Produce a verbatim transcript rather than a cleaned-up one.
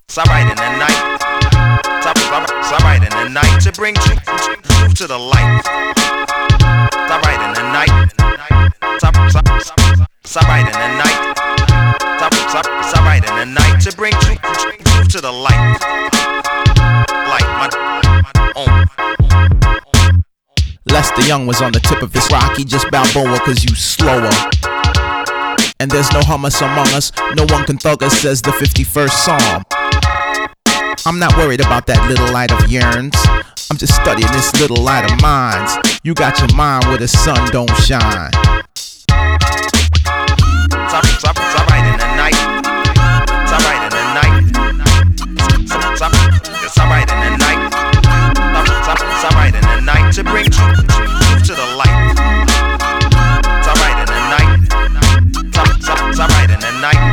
It's alright in the night. It's alright in the night to bring truth, truth to the light. It's alright in the night. It's alright in the night. It's alright in the night to bring truth, truth to the light. Light my own. Lester Young was on the tip of his rock. He just Balboa cause you slower. And there's no hummus among us. No one can thug us, says the fifty-first Psalm. I'm not worried about that little light of yearns. I'm just studying this little light of mine's. You got your mind where the sun don't shine. It's alright in the night. It's alright in the night. It's alright in the night. It's alright in the night to bring truth to the light. It's alright in the night. It's alright in the night.